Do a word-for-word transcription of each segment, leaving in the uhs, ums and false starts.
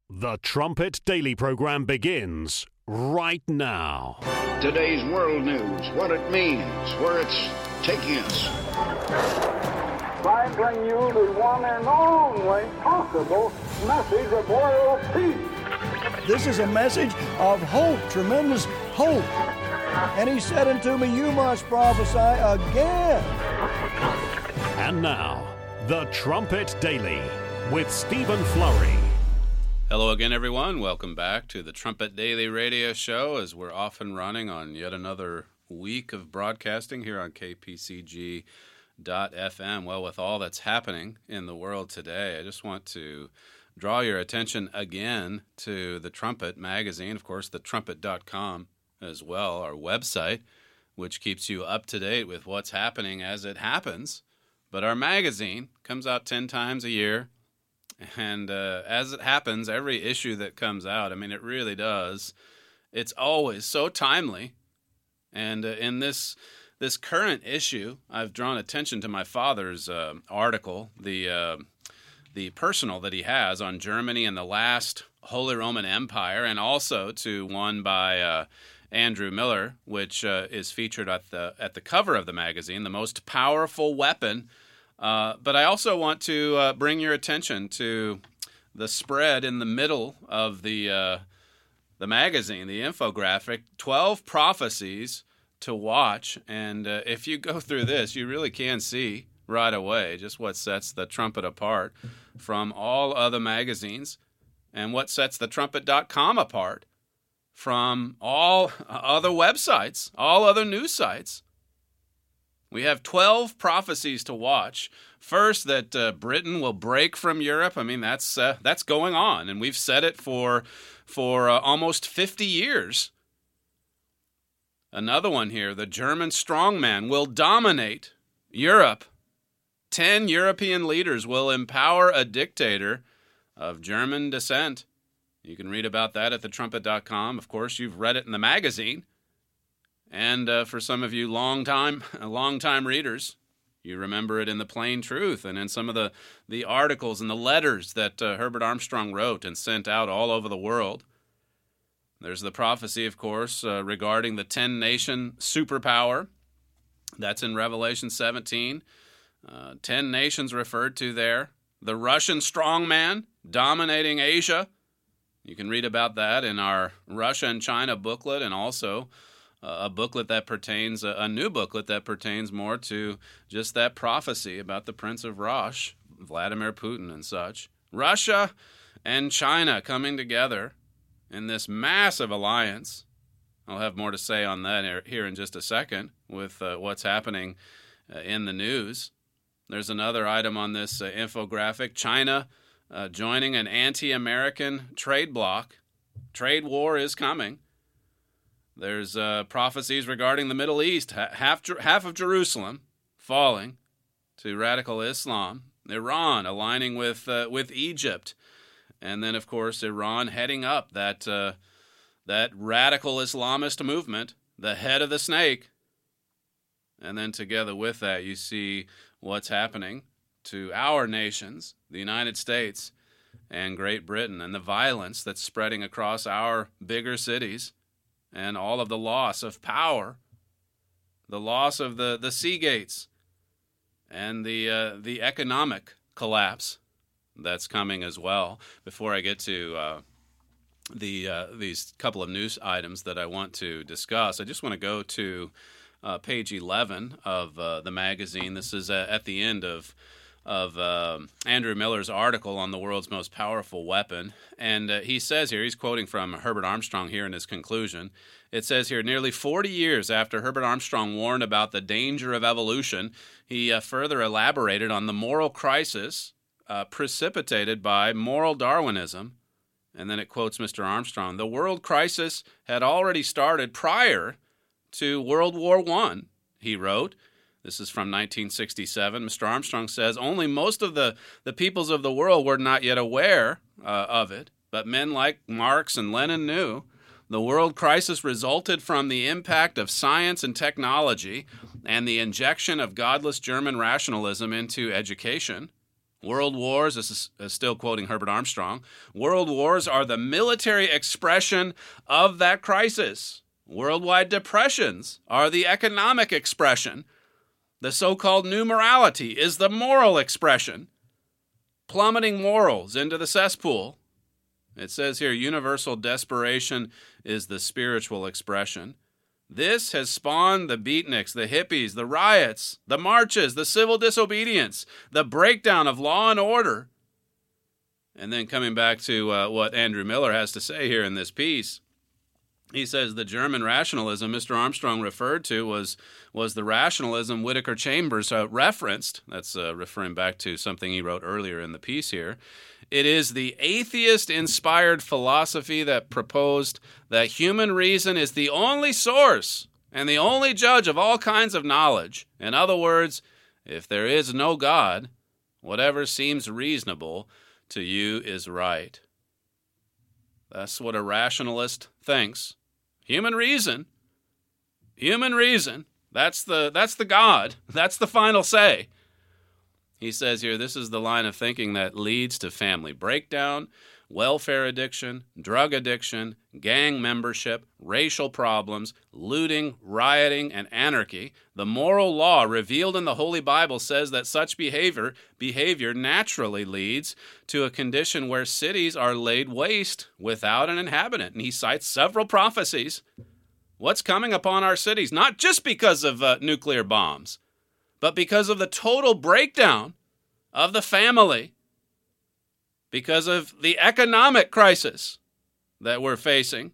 The Trumpet Daily program begins right now. Today's world news, what it means, where it's taking us. I bring you the one and only possible message of world peace. This is a message of hope, tremendous hope. And he said unto me, you must prophesy again. And now, The Trumpet Daily with Stephen Flurry. Hello again, everyone. Welcome back to the Trumpet Daily Radio Show, as we're off and running on yet another week of broadcasting here on K P C G dot F M. Well, with all that's happening in the world today, I just want to draw your attention again to the Trumpet magazine, of course, the trumpet dot com as well, our website, which keeps you up to date with what's happening as it happens. But our magazine comes out ten times a year. And uh, as it happens, every issue that comes out, I mean, it really does. It's always so timely. And uh, in this this current issue, I've drawn attention to my father's uh, article, the uh, the personal that he has on Germany and the last Holy Roman Empire, and also to one by uh, Andrew Miller, which uh, is featured at the at the cover of the magazine, The Most Powerful Weapon. Uh, but I also want to uh, bring your attention to the spread in the middle of the uh, the magazine, the infographic, twelve prophecies to watch. And uh, if you go through this, you really can see right away just what sets the Trumpet apart from all other magazines, and what sets the trumpet dot com apart from all other websites, all other news sites. We have twelve prophecies to watch. First, that uh, Britain will break from Europe. I mean, that's uh, that's going on, and we've said it for for uh, almost fifty years. Another one here, the German strongman will dominate Europe. Ten European leaders will empower a dictator of German descent. You can read about that at the trumpet dot com. Of course, you've read it in the magazine. And uh, for some of you long-time, long-time readers, you remember it in the Plain Truth and in some of the, the articles and the letters that uh, Herbert Armstrong wrote and sent out all over the world. There's the prophecy, of course, uh, regarding the ten-nation superpower. That's in Revelation seventeen. Uh, ten nations referred to there. The Russian strongman dominating Asia. You can read about that in our Russia and China booklet, and also a booklet that pertains, a new booklet that pertains more to just that prophecy about the Prince of Rosh, Vladimir Putin and such. Russia and China coming together in this massive alliance. I'll have more to say on that here in just a second with uh, what's happening uh, in the news. There's another item on this uh, infographic. China uh, joining an anti-American trade bloc. Trade war is coming. There's uh, prophecies regarding the Middle East, half half of Jerusalem falling to radical Islam, Iran aligning with uh, with Egypt, and then of course Iran heading up that uh, that radical Islamist movement, the head of the snake. And then together with that, you see what's happening to our nations, the United States and Great Britain, and the violence that's spreading across our bigger cities. And all of the loss of power, the loss of the, the sea gates, and the uh, the economic collapse that's coming as well. Before I get to uh, the uh, these couple of news items that I want to discuss, I just want to go to uh, page eleven of uh, the magazine. This is uh, at the end of of uh, Andrew Miller's article on the world's most powerful weapon. And uh, he says here, he's quoting from Herbert Armstrong here in his conclusion. It says here, nearly forty years after Herbert Armstrong warned about the danger of evolution, he uh, further elaborated on the moral crisis uh, precipitated by moral Darwinism. And then it quotes Mister Armstrong, the world crisis had already started prior to World War One, he wrote. This is from nineteen sixty-seven. Mister Armstrong says, only most of the, the peoples of the world were not yet aware uh, of it, but men like Marx and Lenin knew. The world crisis resulted from the impact of science and technology and the injection of godless German rationalism into education. World wars, this is uh, still quoting Herbert Armstrong, world wars are the military expression of that crisis. Worldwide depressions are the economic expression. The so-called new morality is the moral expression. Plummeting morals into the cesspool. It says here, universal desperation is the spiritual expression. This has spawned the beatniks, the hippies, the riots, the marches, the civil disobedience, the breakdown of law and order. And then coming back to uh, what Andrew Miller has to say here in this piece, he says the German rationalism Mister Armstrong referred to was, was the rationalism Whittaker Chambers uh, referenced. That's uh, referring back to something he wrote earlier in the piece here. It is the atheist-inspired philosophy that proposed that human reason is the only source and the only judge of all kinds of knowledge. In other words, if there is no God, whatever seems reasonable to you is right. That's what a rationalist thinks. Human reason, human reason, that's the, that's the God. That's the final say. He says here, this is the line of thinking that leads to family breakdown, welfare addiction, drug addiction, gang membership, racial problems, looting, rioting, and anarchy. The moral law revealed in the Holy Bible says that such behavior, behavior naturally leads to a condition where cities are laid waste without an inhabitant. And he cites several prophecies. What's coming upon our cities? Not just because of uh, nuclear bombs, but because of the total breakdown of the family, because of the economic crisis that we're facing.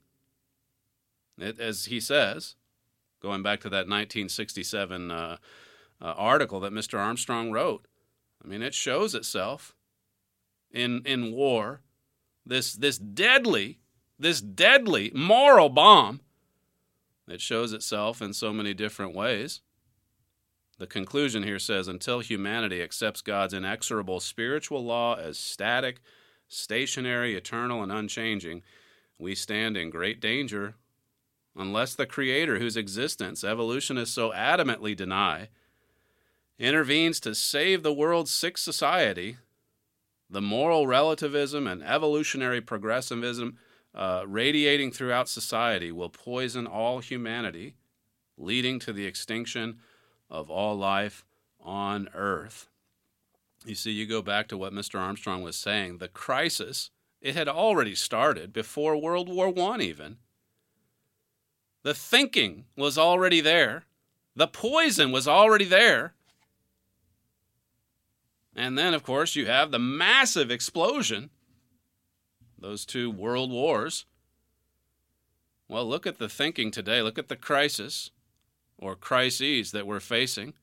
It, as he says, going back to that nineteen sixty-seven uh, uh, article that Mister Armstrong wrote, I mean, it shows itself in in war, this this deadly, this deadly moral bomb. It shows itself in so many different ways. The conclusion here says, until humanity accepts God's inexorable spiritual law as static, stationary, eternal, and unchanging, we stand in great danger unless the Creator, whose existence evolutionists so adamantly deny, intervenes to save the world's sick society. The moral relativism and evolutionary progressivism uh, radiating throughout society will poison all humanity, leading to the extinction of all life on earth. You see, you go back to what Mister Armstrong was saying. The crisis, it had already started before World War One even. The thinking was already there. The poison was already there. And then, of course, you have the massive explosion, those two world wars. Well, look at the thinking today. Look at the crisis or crises that we're facing.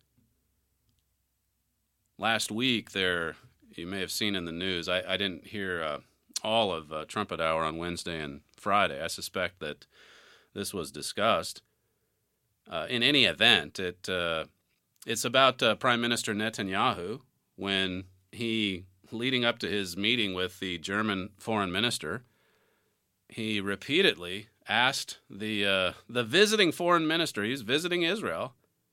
Last week, there, you may have seen in the news, I, I didn't hear uh, all of uh, Trumpet Hour on Wednesday and Friday. I suspect that this was discussed. Uh, in any event, it uh, it's about uh, Prime Minister Netanyahu when he, leading up to his meeting with the German foreign minister, he repeatedly asked the uh, the visiting foreign minister, he's visiting Israel,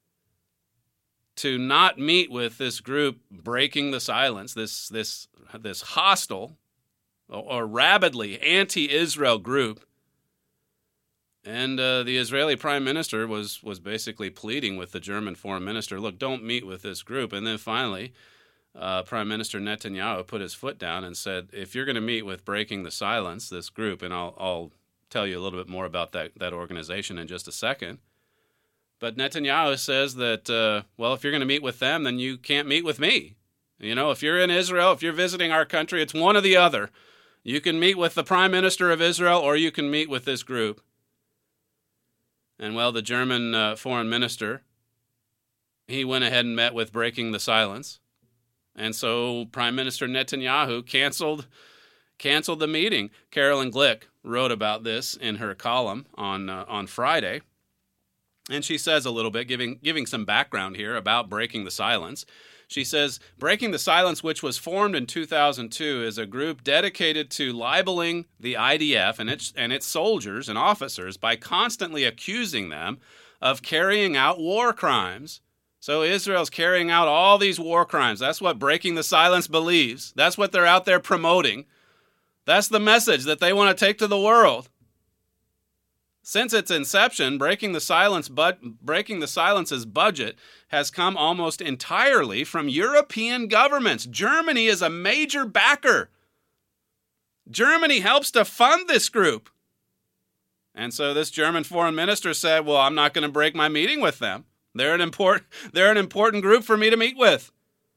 to not meet with this group breaking the silence, this this this hostile or, or rabidly anti-Israel group. And uh, the Israeli prime minister was was basically pleading with the German foreign minister, look, don't meet with this group. And then finally, uh, Prime Minister Netanyahu put his foot down and said, if you're going to meet with Breaking the Silence, this group, and I'll, I'll tell you a little bit more about that, that organization in just a second. But Netanyahu says that, uh, well, if you're going to meet with them, then you can't meet with me. You know, if you're in Israel, if you're visiting our country, it's one or the other. You can meet with the Prime Minister of Israel or you can meet with this group. And, well, the German uh, foreign minister, he went ahead and met with Breaking the Silence. And so Prime Minister Netanyahu canceled canceled the meeting. Carolyn Glick wrote about this in her column on uh, on Friday. And she says a little bit, giving giving some background here about Breaking the Silence. She says, Breaking the Silence, which was formed in two thousand two, is a group dedicated to libeling the I D F and its, and its soldiers and officers by constantly accusing them of carrying out war crimes, So Israel's carrying out all these war crimes. That's what Breaking the Silence believes. That's what they're out there promoting. That's the message that they want to take to the world. Since its inception, Breaking the Silence, but Breaking the Silence's budget has come almost entirely from European governments. Germany is a major backer. Germany helps to fund this group. And so this German foreign minister said, well, I'm not going to break my meeting with them. They're an important, they're an important group for me to meet with.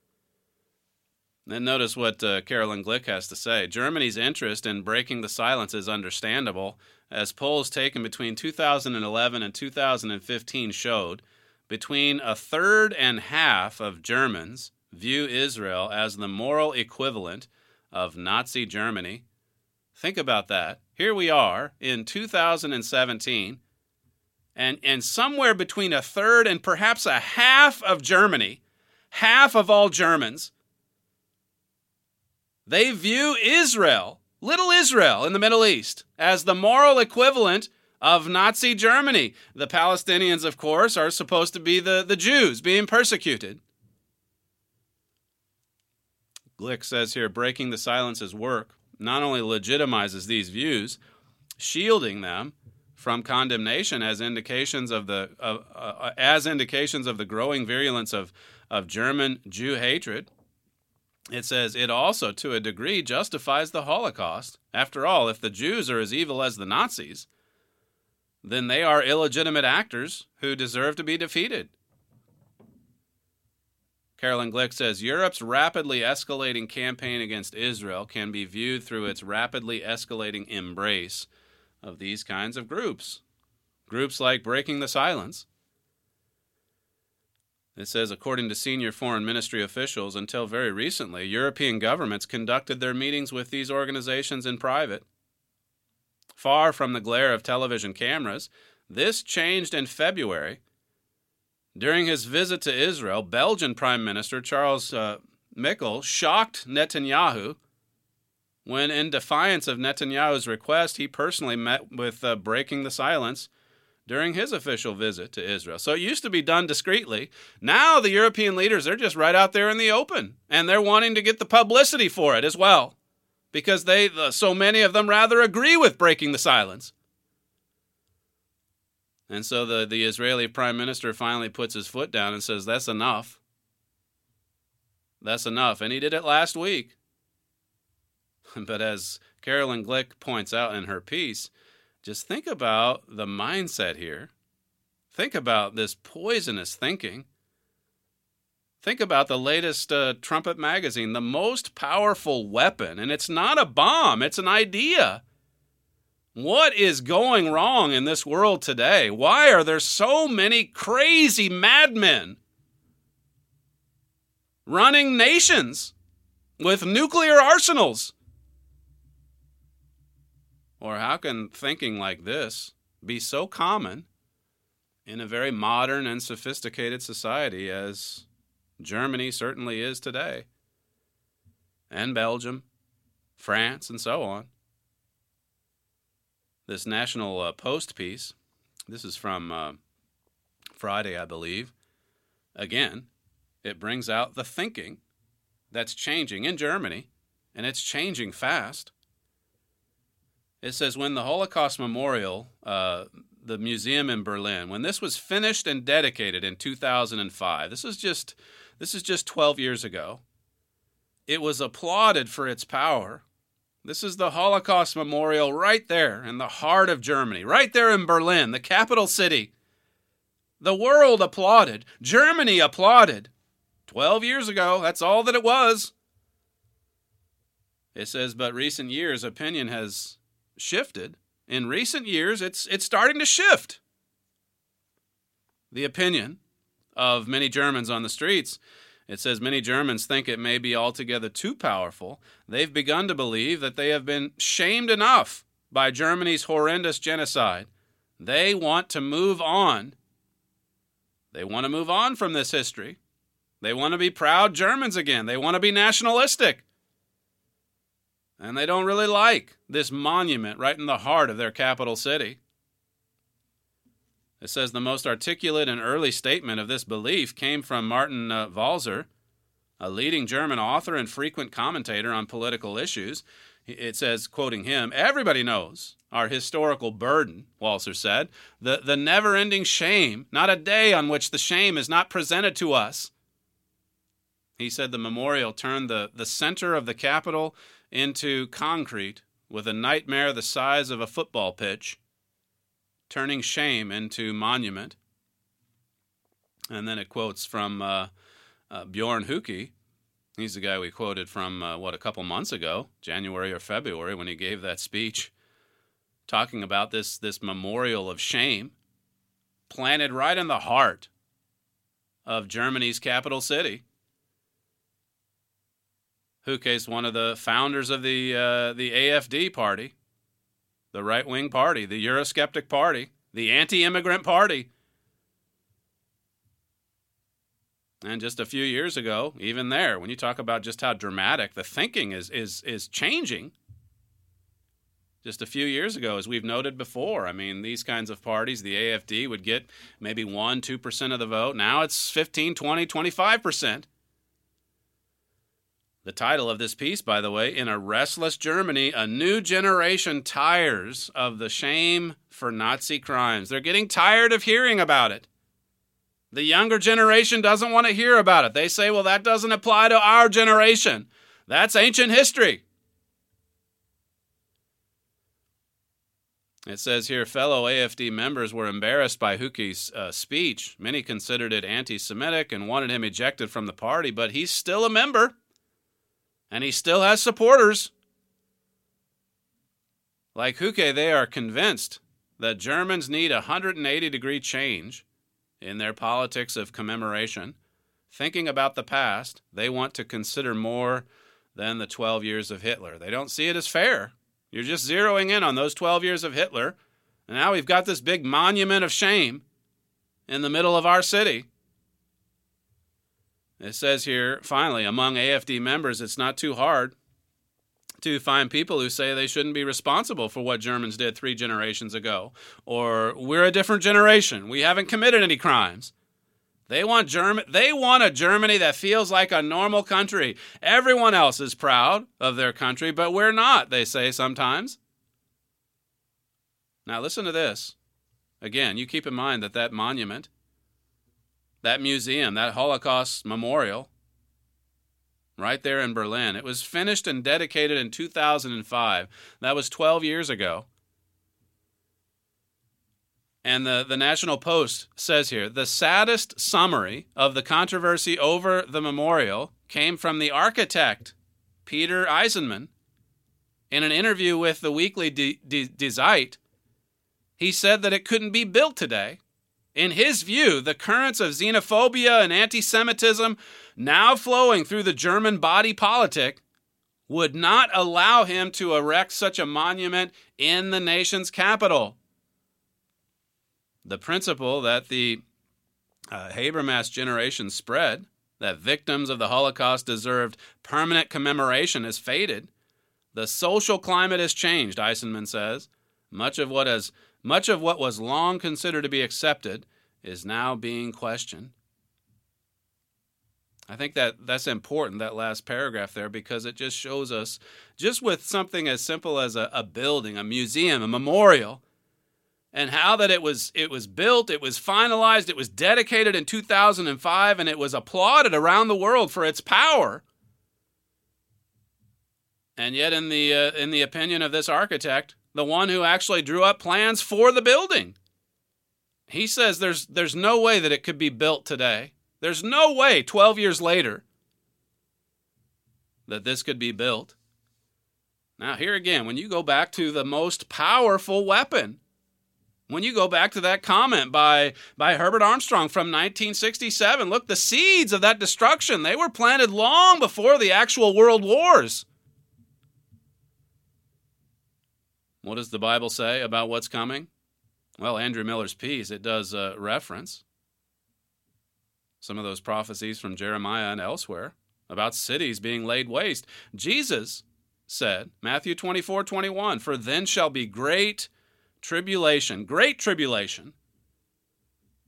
Then notice what uh, Carolyn Glick has to say. Germany's interest in Breaking the Silence is understandable, as polls taken between two thousand eleven and two thousand fifteen showed between a third and half of Germans view Israel as the moral equivalent of Nazi Germany. Think about that. Here we are in two thousand seventeen, and, and somewhere between a third and perhaps a half of Germany, half of all Germans, they view Israel, little Israel in the Middle East, as the moral equivalent of Nazi Germany. The Palestinians, of course, are supposed to be the, the Jews being persecuted. Glick says here, Breaking the Silence's work not only legitimizes these views, shielding them from condemnation as indications of the uh, uh, as indications of the growing virulence of, of German Jew hatred. It says it also, to a degree, justifies the Holocaust. After all, if the Jews are as evil as the Nazis, then they are illegitimate actors who deserve to be defeated. Carolyn Glick says, Europe's rapidly escalating campaign against Israel can be viewed through its rapidly escalating embrace of these kinds of groups. Groups like Breaking the Silence. It says, according to senior foreign ministry officials, until very recently, European governments conducted their meetings with these organizations in private. Far from the glare of television cameras, this changed in February. During his visit to Israel, Belgian Prime Minister Charles uh, Michel shocked Netanyahu when, in defiance of Netanyahu's request, he personally met with uh, Breaking the Silence during his official visit to Israel. So it used to be done discreetly. Now the European leaders, they're just right out there in the open, and they're wanting to get the publicity for it as well, because they, uh, so many of them rather agree with Breaking the Silence. And so the, the Israeli prime minister finally puts his foot down and says, that's enough. That's enough. And he did it last week. But as Carolyn Glick points out in her piece, just think about the mindset here. Think about this poisonous thinking. Think about the latest uh, Trumpet magazine, the most powerful weapon. And it's not a bomb, it's an idea. What is going wrong in this world today? Why are there so many crazy madmen running nations with nuclear arsenals? Or how can thinking like this be so common in a very modern and sophisticated society as Germany certainly is today, and Belgium, France, and so on? This National uh, Post piece, this is from uh, Friday, I believe. Again, it brings out the thinking that's changing in Germany, and it's changing fast. It says, when the Holocaust Memorial, uh, the museum in Berlin, when this was finished and dedicated in two thousand five, this is just this is just twelve years ago, it was applauded for its power. This is the Holocaust Memorial right there in the heart of Germany, right there in Berlin, the capital city. The world applauded. Germany applauded. Twelve years ago, that's all that it was. It says, but recent years, opinion has shifted. In recent years, it's it's starting to shift. The opinion of many Germans on the streets. It says many Germans think it may be altogether too powerful. They've begun to believe that they have been shamed enough by Germany's horrendous genocide. They want to move on. They want to move on from this history. They want to be proud Germans again. They want to be nationalistic. And they don't really like this monument right in the heart of their capital city. It says the most articulate and early statement of this belief came from Martin uh, Walser, a leading German author and frequent commentator on political issues. It says, quoting him, "Everybody knows our historical burden," Walser said, the, the never-ending shame, not a day on which the shame is not presented to us. He said the memorial turned the, the center of the Capitol into concrete with a nightmare the size of a football pitch, turning shame into monument. And then it quotes from uh, uh, Bjorn Hucke. He's the guy we quoted from, uh, what, a couple months ago, January or February, when he gave that speech, talking about this, this memorial of shame planted right in the heart of Germany's capital city. Hucke is one of the founders of the uh, the A F D party, the right-wing party, the Eurosceptic party, the anti-immigrant party. And just a few years ago, even there, when you talk about just how dramatic the thinking is is is changing, just a few years ago, as we've noted before, I mean, these kinds of parties, the A F D would get maybe one, two percent of the vote. Now it's fifteen, twenty, twenty-five percent. The title of this piece, by the way, "In a Restless Germany, a New Generation Tires of the Shame for Nazi Crimes." They're getting tired of hearing about it. The younger generation doesn't want to hear about it. They say, well, that doesn't apply to our generation. That's ancient history. It says here, fellow A F D members were embarrassed by Hucke's uh, speech. Many considered it anti-Semitic and wanted him ejected from the party, but he's still a member. And he still has supporters. Like Hucke, they are convinced that Germans need a one hundred eighty degree change in their politics of commemoration. Thinking about the past, they want to consider more than the twelve years of Hitler. They don't see it as fair. You're just zeroing in on those twelve years of Hitler, and now we've got this big monument of shame in the middle of our city. It says here, finally, among A F D members, it's not too hard to find people who say they shouldn't be responsible for what Germans did three generations ago, or we're a different generation. We haven't committed any crimes. They want German. They want a Germany that feels like a normal country. Everyone else is proud of their country, but we're not, they say sometimes. Now listen to this. Again, you keep in mind that that monument, that museum, that Holocaust memorial, right there in Berlin, it was finished and dedicated in two thousand five. That was twelve years ago. And the, the National Post says here, the saddest summary of the controversy over the memorial came from the architect, Peter Eisenman. In an interview with the weekly Die Zeit, he said that it couldn't be built today. In his view, the currents of xenophobia and anti-Semitism now flowing through the German body politic would not allow him to erect such a monument in the nation's capital. The principle that the uh, Habermas generation spread, that victims of the Holocaust deserved permanent commemoration, has faded. The social climate has changed, Eisenman says. Much of what has Much of what was long considered to be accepted is now being questioned. I think that that's important, that last paragraph there, because it just shows us, just with something as simple as a, a building, a museum, a memorial, and how that it was it was built, it was finalized, it was dedicated in two thousand five, and it was applauded around the world for its power. And yet, in the uh, in the opinion of this architect, the one who actually drew up plans for the building, he says there's there's no way that it could be built today. There's no way twelve years later that this could be built. Now, here again, when you go back to the most powerful weapon, when you go back to that comment by, by Herbert Armstrong from nineteen sixty-seven, look, the seeds of that destruction, they were planted long before the actual world wars. What does the Bible say about what's coming? Well, Andrew Miller's piece, it does uh, reference some of those prophecies from Jeremiah and elsewhere about cities being laid waste. Jesus said, Matthew twenty-four twenty-one, for then shall be great tribulation, great tribulation,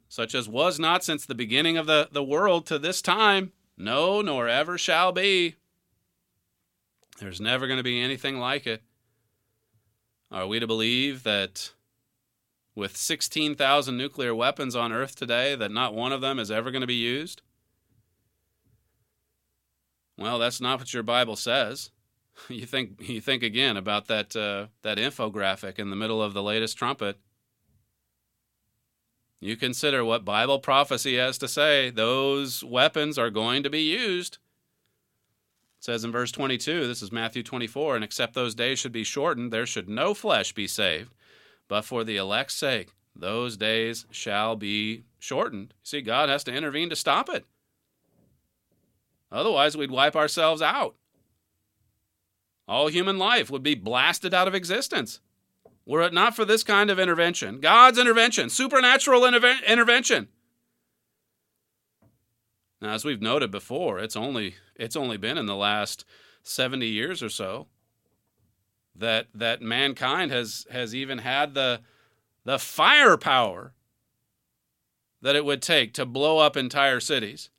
such as was not since the beginning of the, the world to this time, no, nor ever shall be. There's never going to be anything like it. Are we to believe that with sixteen thousand nuclear weapons on Earth today, that not one of them is ever going to be used? Well, that's not what your Bible says. You think you think again about that uh, that infographic in the middle of the latest trumpet. You consider what Bible prophecy has to say. Those weapons are going to be used. It says in verse twenty-two, this is Matthew twenty-four, and except those days should be shortened, there should no flesh be saved. But for the elect's sake, those days shall be shortened. See, God has to intervene to stop it. Otherwise, we'd wipe ourselves out. All human life would be blasted out of existence. Were it not for this kind of intervention, God's intervention, supernatural interve- intervention. Now, as we've noted before, it's only it's only been in the last seventy years or so that that mankind has has even had the the firepower that it would take to blow up entire cities.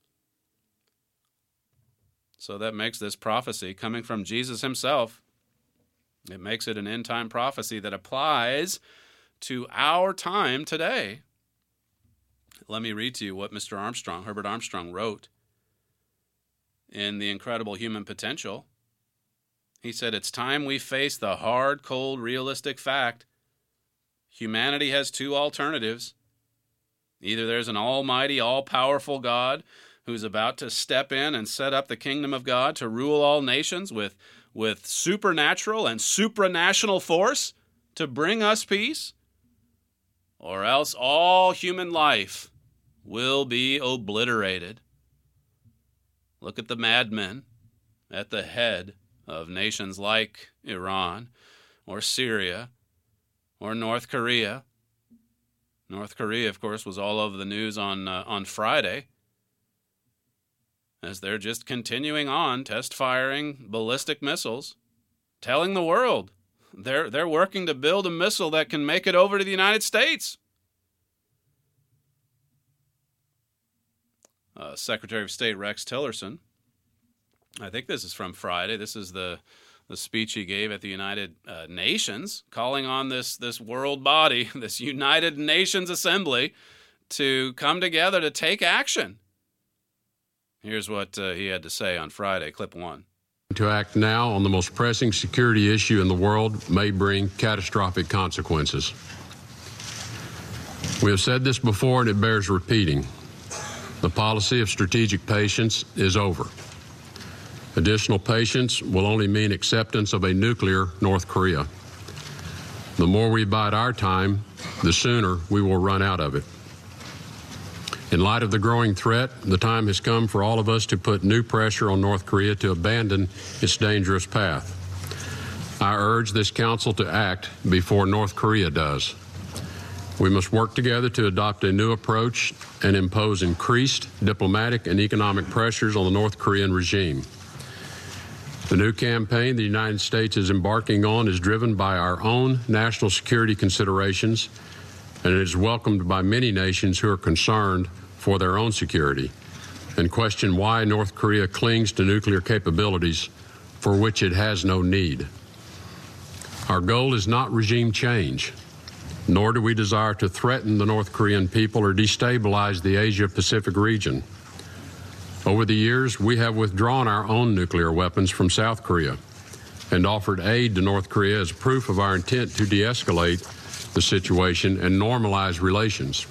So that makes this prophecy coming from Jesus himself. It makes it an end-time prophecy that applies to our time today. Let me read to you what Mister Armstrong, Herbert Armstrong, wrote in The Incredible Human Potential. He said, "It's time we face the hard, cold, realistic fact. Humanity has two alternatives. Either there's an almighty, all-powerful God who's about to step in and set up the kingdom of God to rule all nations with, with supernatural and supranational force to bring us peace, or else all human life will be obliterated. Look at the madmen at the head of nations like Iran or Syria or North Korea. North Korea, of course, was all over the news on uh, on Friday, as they're just continuing on test firing ballistic missiles, telling the world they're they're working to build a missile that can make it over to the United States. Uh, Secretary of State Rex Tillerson, I think this is from Friday. This is the the speech he gave at the United uh, Nations, calling on this this world body, this United Nations Assembly, to come together to take action. Here's what uh, he had to say on Friday, clip one. To act now on the most pressing security issue in the world may bring catastrophic consequences. We have said this before, and it bears repeating. The policy of strategic patience is over. Additional patience will only mean acceptance of a nuclear North Korea. The more we bide our time, the sooner we will run out of it. In light of the growing threat, the time has come for all of us to put new pressure on North Korea to abandon its dangerous path. I urge this council to act before North Korea does. We must work together to adopt a new approach and impose increased diplomatic and economic pressures on the North Korean regime. The new campaign the United States is embarking on is driven by our own national security considerations, and it is welcomed by many nations who are concerned for their own security and question why North Korea clings to nuclear capabilities for which it has no need. Our goal is not regime change, nor do we desire to threaten the North Korean people or destabilize the Asia-Pacific region. Over the years, we have withdrawn our own nuclear weapons from South Korea and offered aid to North Korea as proof of our intent to de-escalate the situation and normalize relations.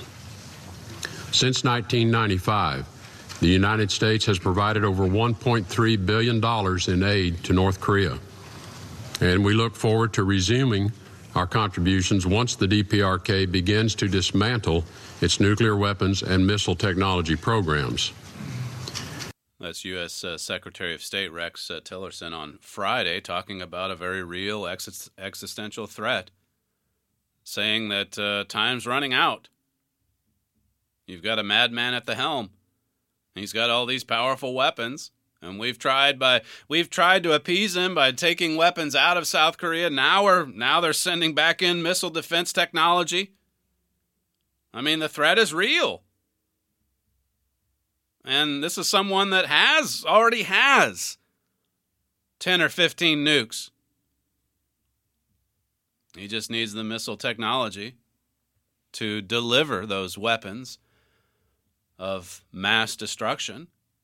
Since nineteen ninety-five, the United States has provided over one point three billion dollars in aid to North Korea, and we look forward to resuming our contributions once the D P R K begins to dismantle its nuclear weapons and missile technology programs. That's U S Uh, Secretary of State Rex uh, Tillerson on Friday, talking about a very real ex- existential threat, saying that uh, time's running out. You've got a madman at the helm. He's got all these powerful weapons, and we've tried by we've tried to appease him by taking weapons out of South Korea. Now we're now they're sending back in missile defense technology. I mean, the threat is real. And this is someone that has, already has, ten or fifteen nukes. He just needs the missile technology to deliver those weapons of mass destruction.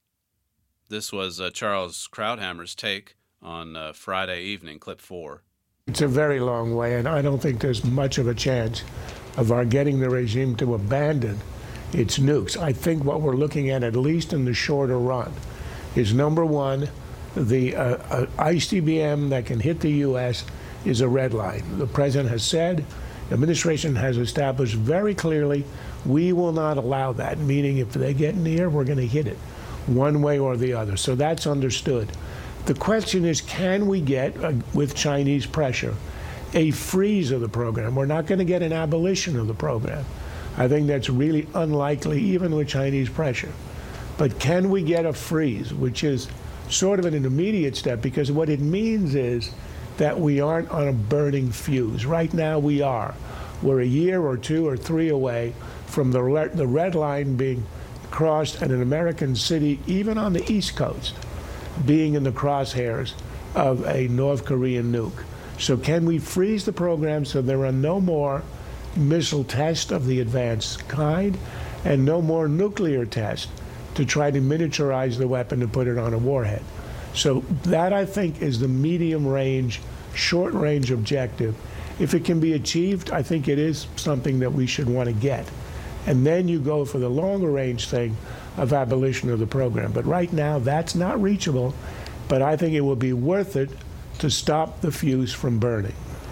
This was uh, Charles Krauthammer's take on uh, Friday evening, clip four. It's a very long way, and I don't think there's much of a chance of our getting the regime to abandon its nukes. I think what we're looking at, at least in the shorter run, is number one, the uh, uh, I C B M that can hit the U S is a red line. The president has said, the administration has established very clearly, we will not allow that, meaning if they get near, we're going to hit it one way or the other. So that's understood. The question is, can we get, uh, with Chinese pressure, a freeze of the program? We're not going to get an abolition of the program. I think that's really unlikely, even with Chinese pressure. But can we get a freeze, which is sort of an intermediate step, because what it means is that we aren't on a burning fuse. Right now we are. We're a year or two or three away from the, le- the red line being crossed and an American city, even on the East Coast, being in the crosshairs of a North Korean nuke. So can we freeze the program so there are no more missile tests of the advanced kind and no more nuclear tests to try to miniaturize the weapon and put it on a warhead? So that, I think, is the medium-range, short-range objective. If it can be achieved, I think it is something that we should want to get. And then you go for the longer-range thing of abolition of the program. But right now, that's not reachable. But I think it will be worth it to stop the fuse from burning.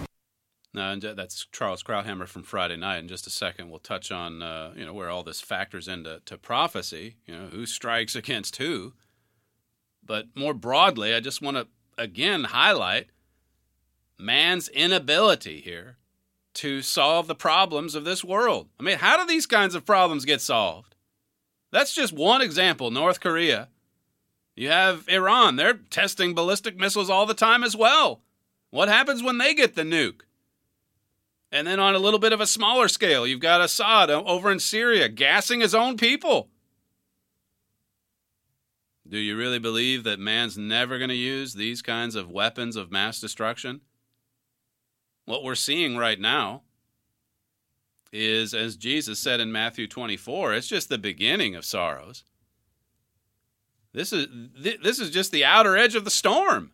No, and that's Charles Krauthammer from Friday night. In just a second, we'll touch on uh, you know where all this factors into to prophecy. You know, who strikes against who. But more broadly, I just want to again highlight man's inability here to solve the problems of this world. I mean, how do these kinds of problems get solved? That's just one example, North Korea. You have Iran. They're testing ballistic missiles all the time as well. What happens when they get the nuke? And then on a little bit of a smaller scale, you've got Assad over in Syria gassing his own people. Do you really believe that man's never going to use these kinds of weapons of mass destruction? What we're seeing right now is, as Jesus said in Matthew twenty-four, it's just the beginning of sorrows. This is this is just the outer edge of the storm.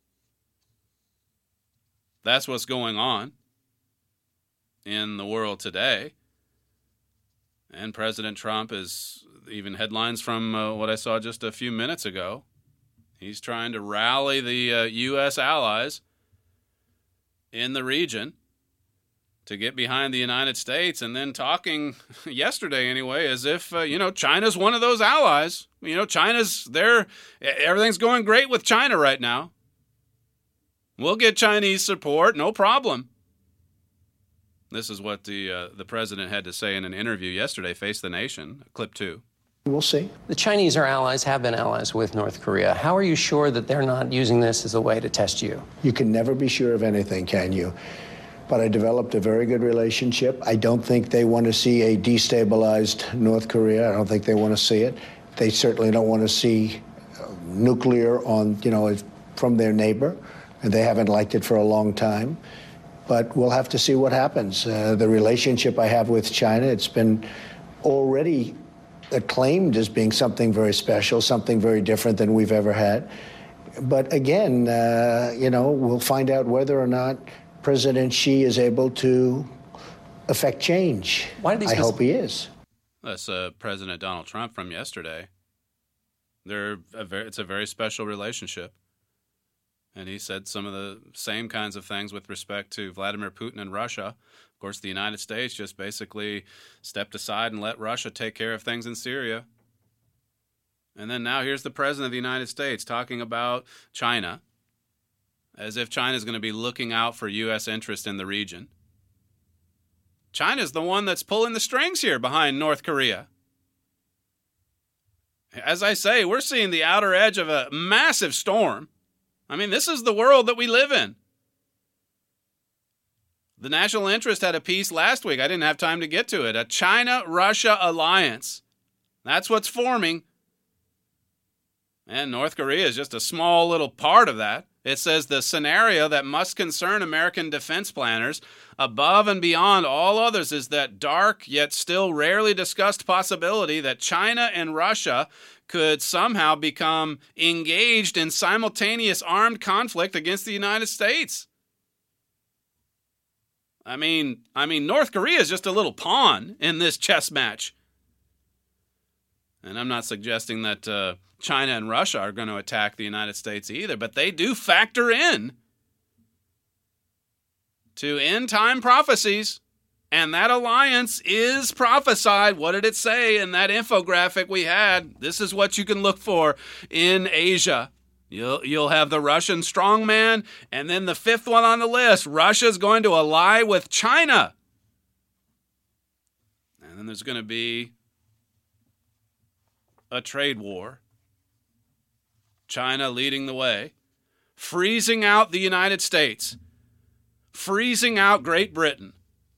That's what's going on in the world today. And President Trump is, even headlines from uh, what I saw just a few minutes ago, he's trying to rally the uh, U S allies in the region to get behind the United States, and then talking yesterday anyway as if, uh, you know, China's one of those allies. You know, China's there. Everything's going great with China right now. We'll get Chinese support, no problem. This is what the uh, the president had to say in an interview yesterday, Face the Nation, clip two. We'll see. The Chinese are allies, have been allies with North Korea. How are you sure that they're not using this as a way to test you? You can never be sure of anything, can you? But I developed a very good relationship. I don't think they want to see a destabilized North Korea. I don't think they want to see it. They certainly don't want to see uh, nuclear on, you know, from their neighbor. And they haven't liked it for a long time. But we'll have to see what happens. Uh, the relationship I have with China, it's been already acclaimed as being something very special, something very different than we've ever had. But again, uh, you know, we'll find out whether or not President Xi is able to affect change. Why did he I hope he is. That's uh, President Donald Trump from yesterday. They're a very, it's a very special relationship. And he said some of the same kinds of things with respect to Vladimir Putin and Russia. Of course, the United States just basically stepped aside and let Russia take care of things in Syria. And then now here's the President of the United States talking about China, as if China's going to be looking out for U S interest in the region. China's the one that's pulling the strings here behind North Korea. As I say, we're seeing the outer edge of a massive storm. I mean, this is the world that we live in. The National Interest had a piece last week. I didn't have time to get to it. A China-Russia alliance. That's what's forming And North Korea is just a small little part of that. It says the scenario that must concern American defense planners above and beyond all others is that dark yet still rarely discussed possibility that China and Russia could somehow become engaged in simultaneous armed conflict against the United States. I mean, I mean, North Korea is just a little pawn in this chess match. And I'm not suggesting that uh, China and Russia are going to attack the United States either, but they do factor in to end-time prophecies, and that alliance is prophesied. What did it say in that infographic we had? This is what you can look for in Asia. You'll, you'll have the Russian strongman, and then the fifth one on the list, Russia's going to ally with China. And then there's going to be a trade war. China leading the way, freezing out the United States, freezing out Great Britain.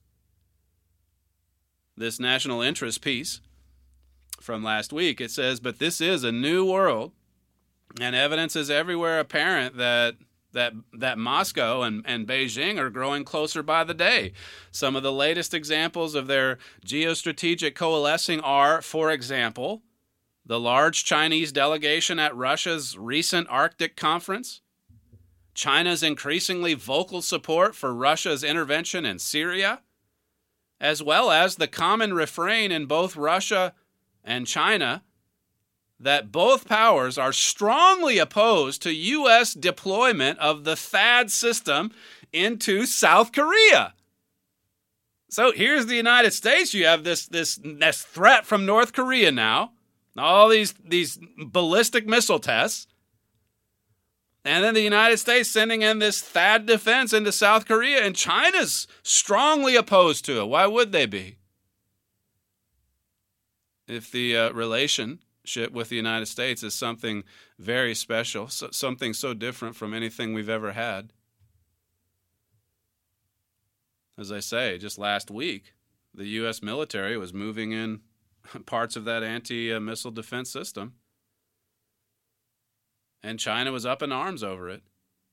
This national interest piece from last week, it says, but this is a new world, and evidence is everywhere apparent that that that Moscow and, and Beijing are growing closer by the day. Some of the latest examples of their geostrategic coalescing are, for example, the large Chinese delegation at Russia's recent Arctic conference, China's increasingly vocal support for Russia's intervention in Syria, as well as the common refrain in both Russia and China that both powers are strongly opposed to U S deployment of the THAAD system into South Korea. So here's the United States. You have this, this, this threat from North Korea now. All these, these ballistic missile tests. And then the United States sending in this THAAD defense into South Korea, and China's strongly opposed to it. Why would they be? If the uh, relationship with the United States is something very special, so, something so different from anything we've ever had. As I say, just last week, the U S military was moving in parts of that anti-missile defense system. And China was up in arms over it.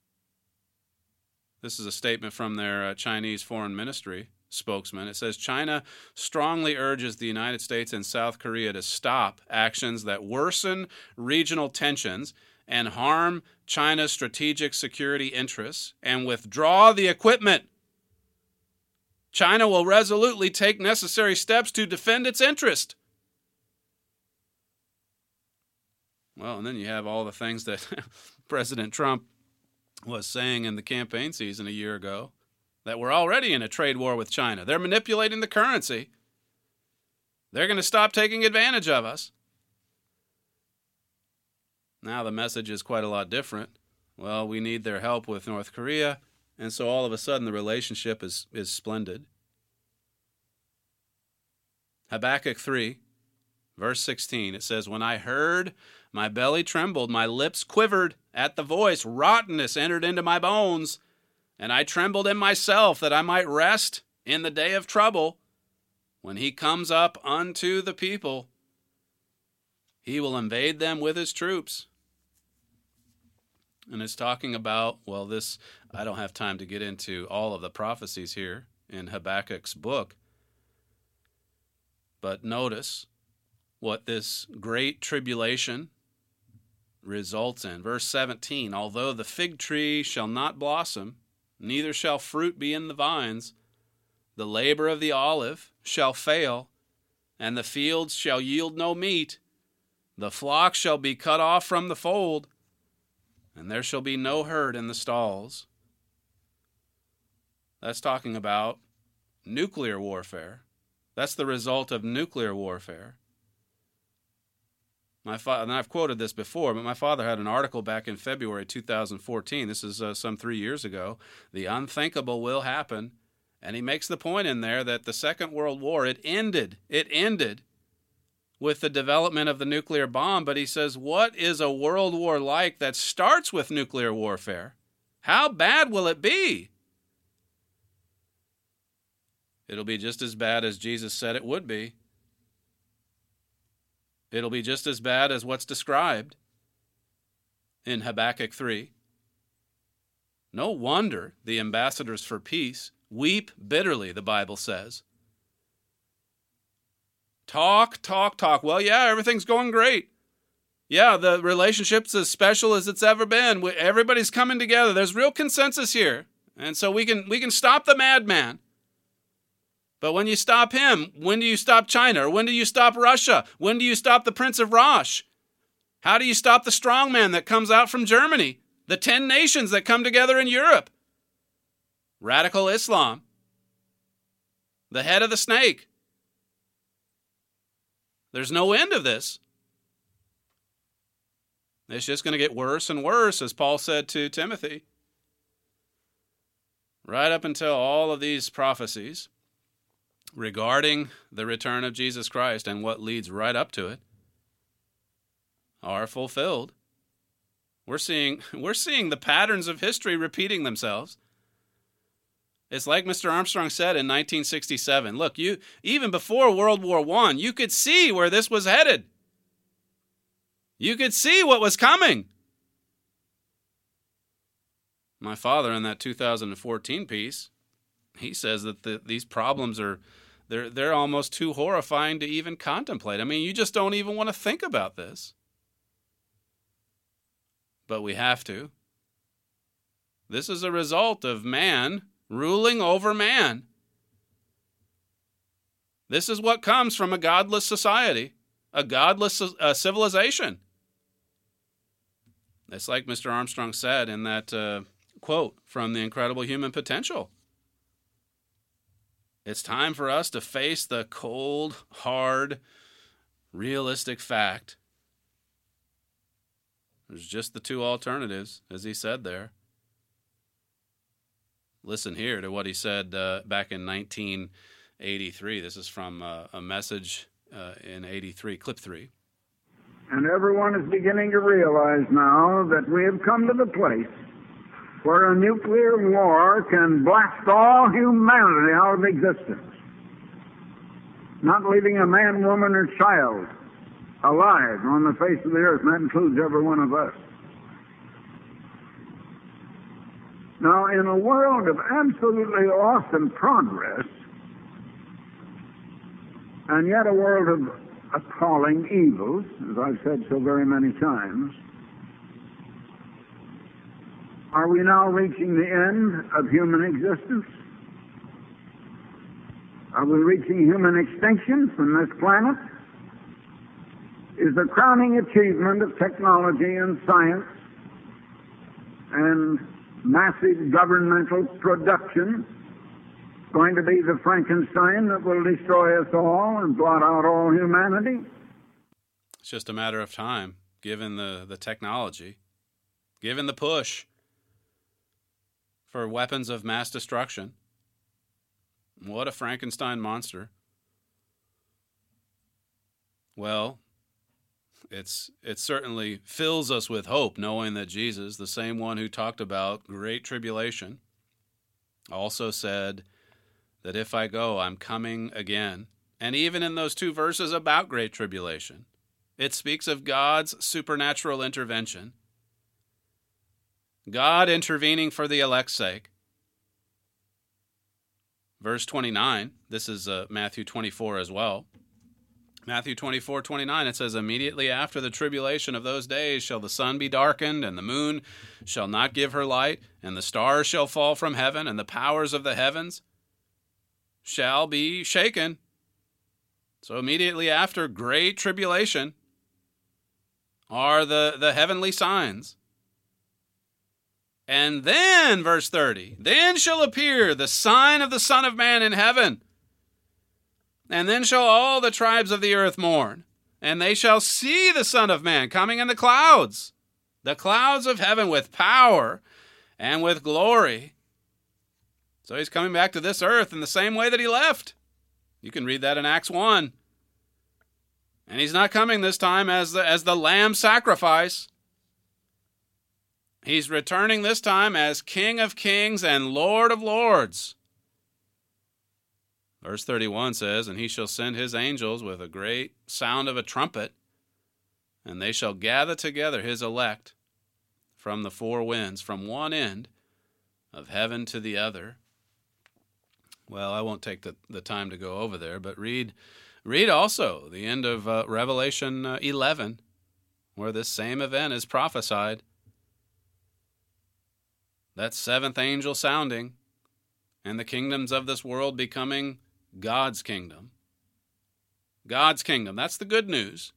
This is a statement from their uh, Chinese Foreign Ministry spokesman. It says, China strongly urges the United States and South Korea to stop actions that worsen regional tensions and harm China's strategic security interests and withdraw the equipment. China will resolutely take necessary steps to defend its interest. Well, and then you have all the things that President Trump was saying in the campaign season a year ago, that we're already in a trade war with China. They're manipulating the currency. They're going to stop taking advantage of us. Now the message is quite a lot different. Well, we need their help with North Korea, and so all of a sudden the relationship is, is splendid. Habakkuk three, verse sixteen, it says, when I heard, my belly trembled, my lips quivered at the voice, rottenness entered into my bones, and I trembled in myself that I might rest in the day of trouble. When he comes up unto the people, he will invade them with his troops. And it's talking about, well, this, I don't have time to get into all of the prophecies here in Habakkuk's book, but notice what this great tribulation results in. Verse seventeen, although the fig tree shall not blossom, neither shall fruit be in the vines, the labor of the olive shall fail, and the fields shall yield no meat, the flock shall be cut off from the fold, and there shall be no herd in the stalls. That's talking about nuclear warfare. That's the result of nuclear warfare. My fa- and I've quoted this before, but my father had an article back in February two thousand fourteen. This is uh, some three years ago. The unthinkable will happen. And he makes the point in there that the Second World War, it ended. It ended with the development of the nuclear bomb. But he says, what is a world war like that starts with nuclear warfare? How bad will it be? It'll be just as bad as Jesus said it would be. It'll be just as bad as what's described. in Habakkuk three. No wonder the ambassadors for peace weep bitterly, the Bible says. Talk, talk, talk. Well, yeah, everything's going great. Yeah, the relationship's as special as it's ever been. Everybody's coming together. There's real consensus here. And so we can we can stop the madman. But when you stop him, when do you stop China? Or when do you stop Russia? When do you stop the Prince of Rosh? How do you stop the strongman that comes out from Germany? The ten nations that come together in Europe? Radical Islam. The head of the snake. There's no end of this. It's just going to get worse and worse, as Paul said to Timothy. Right up until all of these prophecies regarding the return of Jesus Christ and what leads right up to it are fulfilled. We're seeing, we're seeing the patterns of history repeating themselves. It's like Mister Armstrong said in nineteen sixty-seven. Look, you even before World War One, you could see where this was headed. You could see what was coming. My father, in that two thousand fourteen piece, he says that the, these problems are, they're, they're almost too horrifying to even contemplate. I mean, you just don't even want to think about this. But we have to. This is a result of man ruling over man. This is what comes from a godless society, a godless uh, civilization. It's like Mister Armstrong said in that uh, quote from The Incredible Human Potential. It's time for us to face the cold, hard, realistic fact. There's just the two alternatives, as he said there. Listen here to what he said uh, back in nineteen eighty-three. This is from uh, a message uh, in eighty-three, clip three. And everyone is beginning to realize now that we have come to the place where a nuclear war can blast all humanity out of existence, not leaving a man, woman, or child alive on the face of the earth, and that includes every one of us. Now, in a world of absolutely awesome progress, and yet a world of appalling evils, as I've said so very many times, are we now reaching the end of human existence? Are we reaching human extinction from this planet? Is the crowning achievement of technology and science and massive governmental production going to be the Frankenstein that will destroy us all and blot out all humanity? It's just a matter of time, given the, the technology, given the push for weapons of mass destruction. What a Frankenstein monster. Well, it's it certainly fills us with hope, knowing that Jesus, the same one who talked about great tribulation, also said that if I go, I'm coming again. And even in those two verses about great tribulation, it speaks of God's supernatural intervention, God intervening for the elect's sake. Verse twenty-nine, this is uh, Matthew twenty-four as well. Matthew twenty-four, twenty-nine, it says, immediately after the tribulation of those days shall the sun be darkened, and the moon shall not give her light, and the stars shall fall from heaven, and the powers of the heavens shall be shaken. So immediately after great tribulation are the, the heavenly signs. And then, verse thirty, then shall appear the sign of the Son of Man in heaven. And then shall all the tribes of the earth mourn, and they shall see the Son of Man coming in the clouds, the clouds of heaven with power and with glory. So he's coming back to this earth in the same way that he left. You can read that in Acts one. And he's not coming this time as the, as the lamb sacrifice. He's returning this time as King of Kings and Lord of Lords. Verse thirty-one says, and he shall send his angels with a great sound of a trumpet, and they shall gather together his elect from the four winds, from one end of heaven to the other. Well, I won't take the, the time to go over there, but read read also the end of uh, Revelation uh, eleven, where this same event is prophesied. That seventh angel sounding, and the kingdoms of this world becoming God's kingdom. God's kingdom, that's the good news.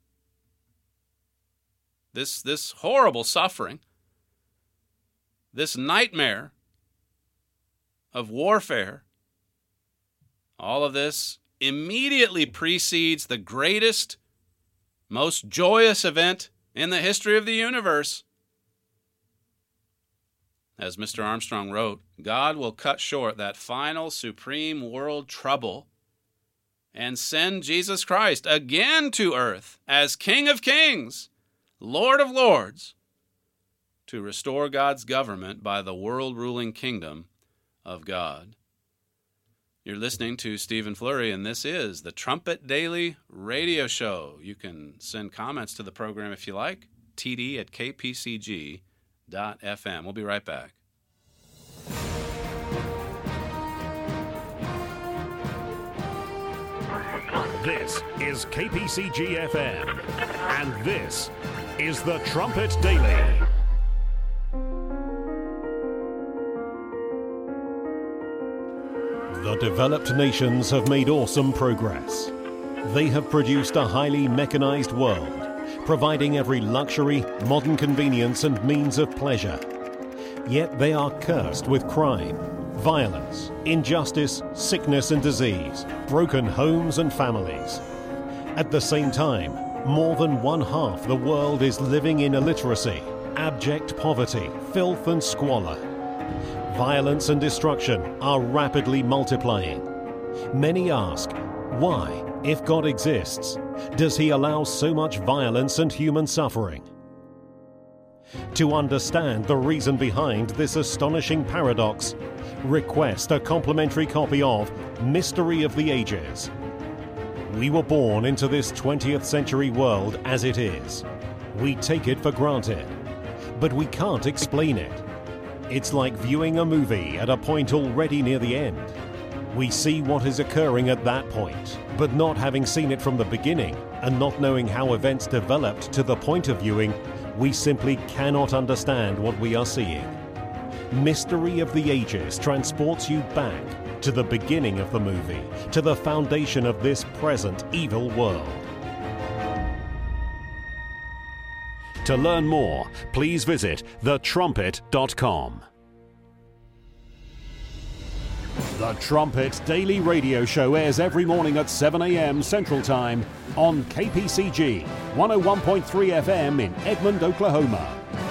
This, this horrible suffering, this nightmare of warfare, all of this immediately precedes the greatest, most joyous event in the history of the universe. As Mister Armstrong wrote, God will cut short that final supreme world trouble and send Jesus Christ again to earth as King of Kings, Lord of Lords, to restore God's government by the world-ruling kingdom of God. You're listening to Stephen Flurry, and this is the Trumpet Daily Radio Show. You can send comments to the program if you like, T D at K P C G dot F M. We'll be right back. This is K P C G F M, and this is the Trumpet Daily. The developed nations have made awesome progress. They have produced a highly mechanized world, providing every luxury, modern convenience, and means of pleasure. Yet they are cursed with crime, violence, injustice, sickness and disease, broken homes and families. At the same time, more than one half the world is living in illiteracy, abject poverty, filth and squalor. Violence and destruction are rapidly multiplying. Many ask, why, if God exists, does he allow so much violence and human suffering? To understand the reason behind this astonishing paradox, request a complimentary copy of Mystery of the Ages. We were born into this twentieth century world as it is. We take it for granted, but we can't explain it. It's like viewing a movie at a point already near the end. We see what is occurring at that point, but not having seen it from the beginning and not knowing how events developed to the point of viewing, we simply cannot understand what we are seeing. Mystery of the Ages transports you back to the beginning of the movie, to the foundation of this present evil world. To learn more, please visit the trumpet dot com. The Trumpet Daily Radio Show airs every morning at seven a.m. Central Time on K P C G one oh one point three F M in Edmond, Oklahoma.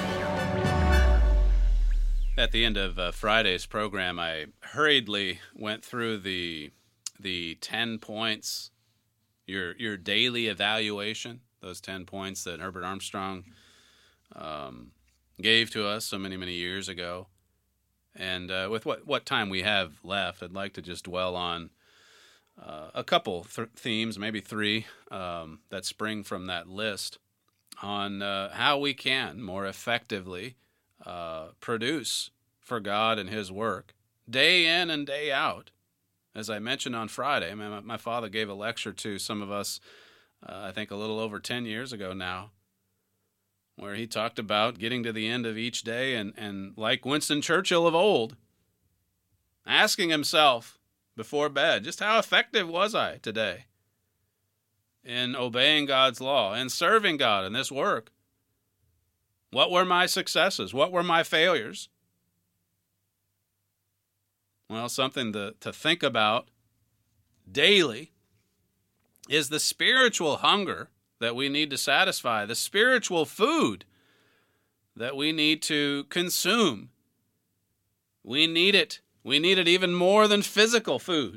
At the end of uh, Friday's program, I hurriedly went through the the ten points, your your daily evaluation, those ten points that Herbert Armstrong um, gave to us so many, many years ago. And uh, with what, what time we have left, I'd like to just dwell on uh, a couple th- themes, maybe three, um, that spring from that list on uh, how we can more effectively uh, produce for God and His work day in and day out. As I mentioned on Friday, my, my father gave a lecture to some of us, uh, I think a little over ten years ago now, where he talked about getting to the end of each day and, and like Winston Churchill of old, asking himself before bed, just how effective was I today in obeying God's law and serving God in this work? What were my successes? What were my failures? Well, something to, to think about daily is the spiritual hunger that we need to satisfy, the spiritual food that we need to consume. We need it. We need it even more than physical food.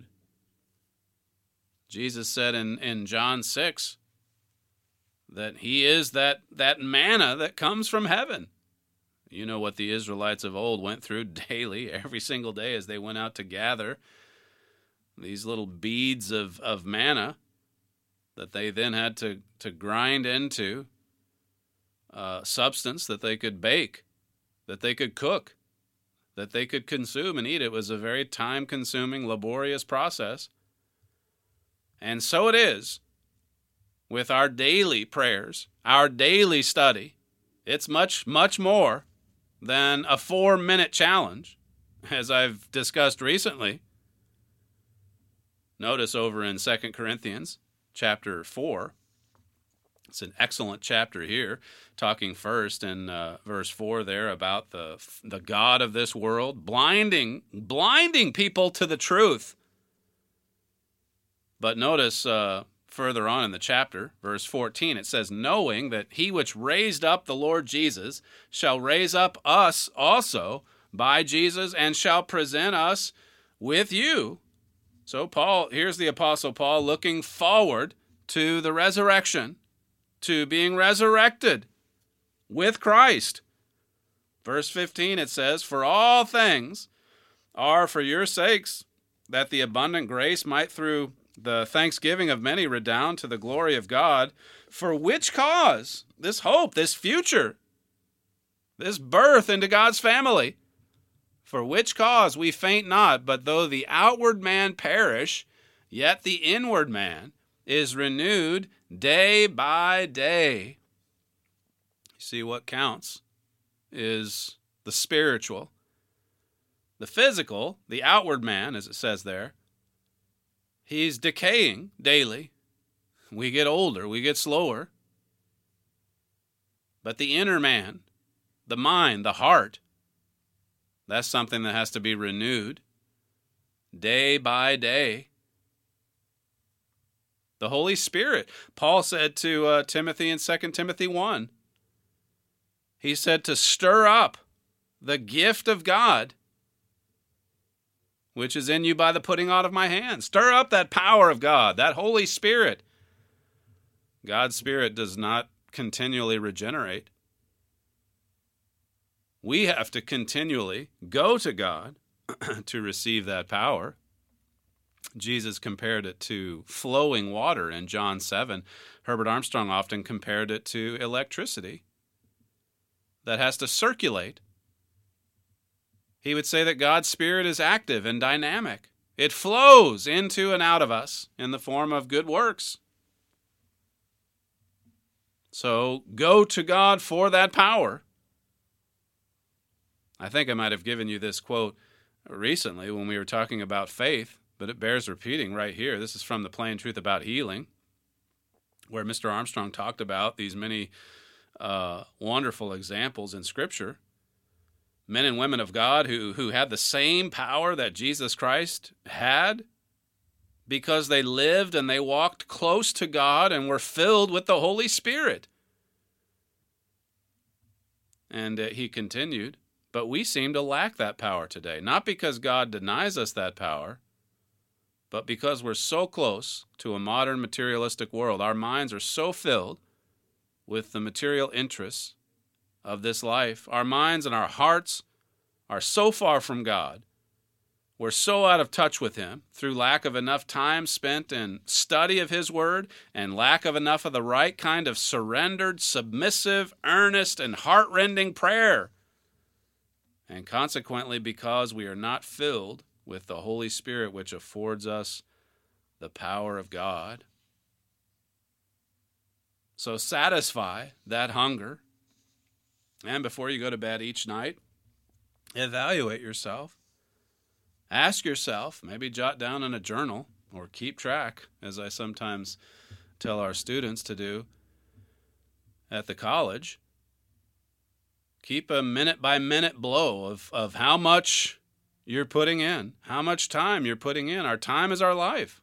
Jesus said in, in John six that he is that, that manna that comes from heaven. You know what the Israelites of old went through daily, every single day as they went out to gather these little beads of, of manna that they then had to, to grind into uh, substance that they could bake that they could cook, that they could consume and eat. It was a very time-consuming, laborious process. And so it is with our daily prayers, our daily study. It's much, much more than a four-minute challenge, as I've discussed recently. Notice over in Second Corinthians chapter four, it's an excellent chapter here, talking first in uh, verse four there about the the God of this world, blinding, blinding people to the truth. But notice uh, further on in the chapter, verse fourteen, it says, knowing that he which raised up the Lord Jesus shall raise up us also by Jesus and shall present us with you. So Paul, here's the Apostle Paul looking forward to the resurrection, to being resurrected with Christ. Verse fifteen, it says, for all things are for your sakes, that the abundant grace might through the thanksgiving of many redound to the glory of God, for which cause, this hope, this future, this birth into God's family, for which cause we faint not, but though the outward man perish, yet the inward man is renewed day by day. You see, what counts is the spiritual. The physical, the outward man, as it says there, he's decaying daily. We get older, we get slower. But the inner man, the mind, the heart, that's something that has to be renewed day by day. The Holy Spirit. Paul said to uh, Timothy in Second Timothy one, he said to stir up the gift of God, which is in you by the putting on of my hands. Stir up that power of God, that Holy Spirit. God's Spirit does not continually regenerate. We have to continually go to God to receive that power. Jesus compared it to flowing water in John seven. Herbert Armstrong often compared it to electricity that has to circulate. He would say that God's Spirit is active and dynamic. It flows into and out of us in the form of good works. So go to God for that power. I think I might have given you this quote recently when we were talking about faith, but it bears repeating right here. This is from The Plain Truth About Healing, where Mister Armstrong talked about these many uh, wonderful examples in Scripture. Men and women of God who, who had the same power that Jesus Christ had because they lived and they walked close to God and were filled with the Holy Spirit. And uh, he continued, but we seem to lack that power today, not because God denies us that power, but because we're so close to a modern materialistic world. Our minds are so filled with the material interests of this life. Our minds and our hearts are so far from God. We're so out of touch with Him through lack of enough time spent in study of His Word and lack of enough of the right kind of surrendered, submissive, earnest, and heart-rending prayer. And consequently, because we are not filled with the Holy Spirit, which affords us the power of God. So satisfy that hunger. And before you go to bed each night, evaluate yourself. Ask yourself, maybe jot down in a journal or keep track, as I sometimes tell our students to do at the college. Keep a minute-by-minute blow of, of how much you're putting in, how much time you're putting in. Our time is our life.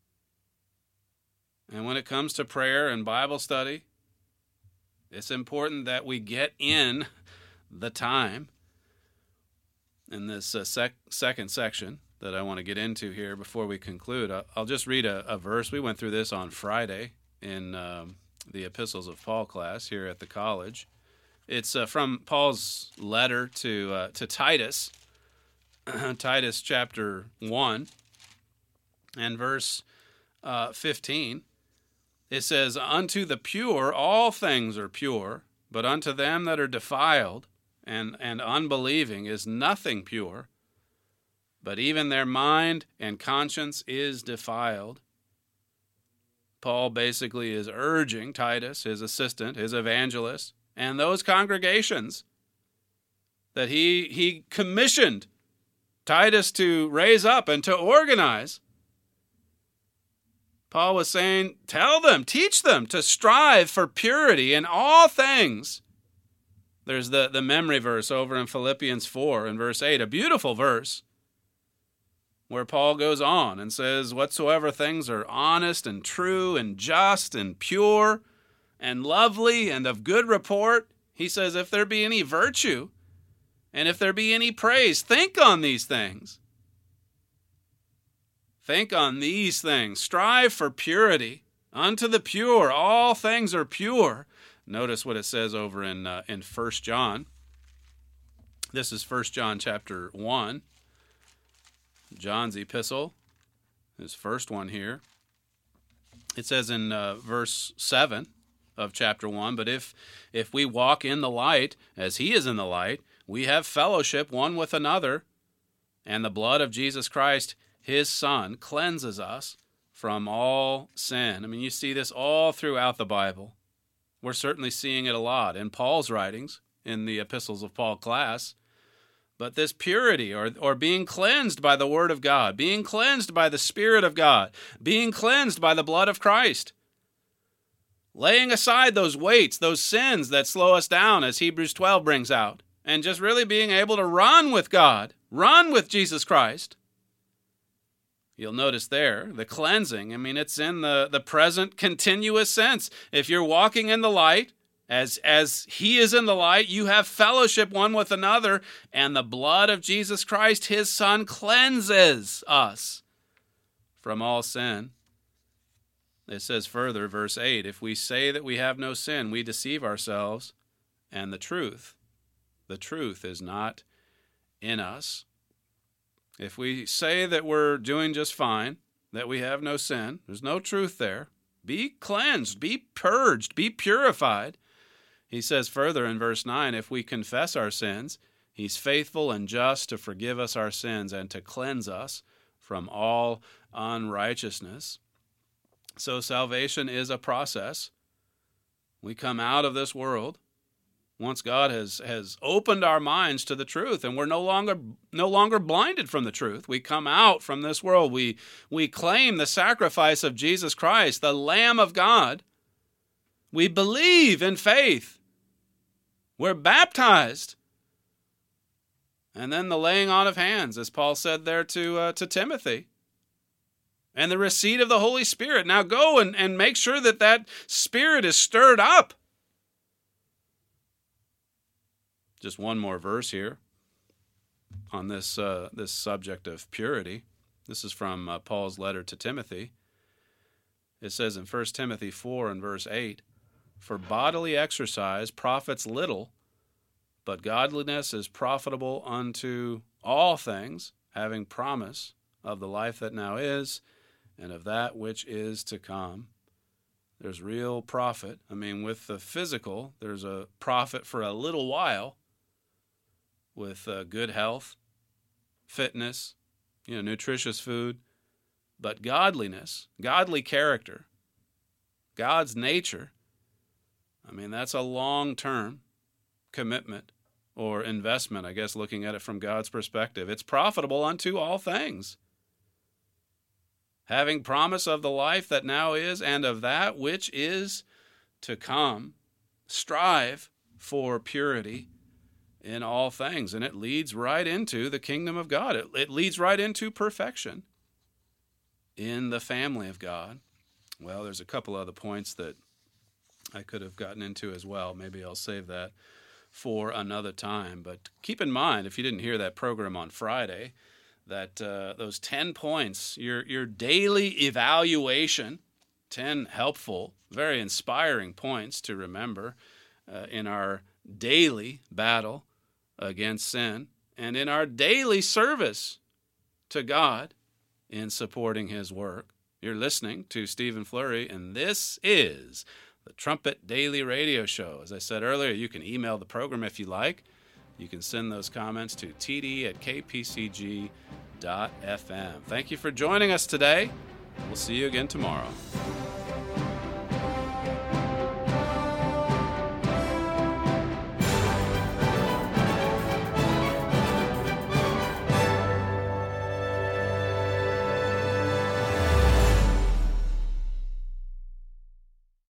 And when it comes to prayer and Bible study, it's important that we get in the time. In this uh, sec- second section that I want to get into here before we conclude, I'll, I'll just read a, a verse. We went through this on Friday in um, the Epistles of Paul class here at the college. It's uh, from Paul's letter to uh, to Titus, Titus chapter one and verse uh, fifteen. It says, "Unto the pure all things are pure, but unto them that are defiled and, and unbelieving is nothing pure, but even their mind and conscience is defiled. Paul basically is urging Titus, his assistant, his evangelist, and those congregations that he, he commissioned Titus to raise up and to organize. Paul was saying, tell them, teach them to strive for purity in all things. There's the, the memory verse over in Philippians four and verse eight, a beautiful verse, where Paul goes on and says, whatsoever things are honest and true and just and pure and lovely and of good report, he says, if there be any virtue and if there be any praise, think on these things. Think on these things. Strive for purity. Unto the pure, all things are pure. Notice what it says over in uh, in First John. This is First John chapter one. John's epistle, his first one here. It says in uh, verse seven of chapter one, but if if we walk in the light, as he is in the light, we have fellowship one with another, and the blood of Jesus Christ, his Son, cleanses us from all sin. I mean, you see this all throughout the Bible. We're certainly seeing it a lot in Paul's writings, in the epistles of Paul class. But this purity, or, or being cleansed by the Word of God, being cleansed by the Spirit of God, being cleansed by the blood of Christ, laying aside those weights, those sins that slow us down, as Hebrews twelve brings out, and just really being able to run with God, run with Jesus Christ. You'll notice there, the cleansing, I mean, it's in the, the present continuous sense. If you're walking in the light, as, as he is in the light, you have fellowship one with another, and the blood of Jesus Christ, his Son, cleanses us from all sin. It says further, verse eight, if we say that we have no sin, we deceive ourselves, and the truth, the truth is not in us. If we say that we're doing just fine, that we have no sin, there's no truth there. Be cleansed, be purged, be purified. He says further in verse nine, if we confess our sins, he's faithful and just to forgive us our sins and to cleanse us from all unrighteousness. So salvation is a process. We come out of this world once God has, has opened our minds to the truth, and we're no longer no longer blinded from the truth. We come out from this world. We, we claim the sacrifice of Jesus Christ, the Lamb of God. We believe in faith. We're baptized. And then the laying on of hands, as Paul said there to, uh, to Timothy. And the receipt of the Holy Spirit. Now go and, and make sure that that Spirit is stirred up. Just one more verse here on this uh, this subject of purity. This is from uh, Paul's letter to Timothy. It says in First Timothy four and verse eight, for bodily exercise profits little, but godliness is profitable unto all things, having promise of the life that now is and of that which is to come. There's real profit. I mean, with the physical, there's a profit for a little while, with uh, good health, fitness, you know, nutritious food, but godliness, godly character, God's nature, I mean, that's a long-term commitment or investment, I guess, looking at it from God's perspective. It's profitable unto all things, having promise of the life that now is and of that which is to come. Strive for purity in all things, and it leads right into the kingdom of God. It, it leads right into perfection in the family of God. Well, there's a couple other points that I could have gotten into as well. Maybe I'll save that for another time. But keep in mind, if you didn't hear that program on Friday, that uh, those ten points, your your daily evaluation, ten helpful, very inspiring points to remember uh, in our daily battle against sin, and in our daily service to God in supporting his work. You're listening to Stephen Flurry, and this is the Trumpet Daily Radio Show. As I said earlier, you can email the program if you like. You can send those comments to t d at k p c g dot f m. Thank you for joining us today. We'll see you again tomorrow.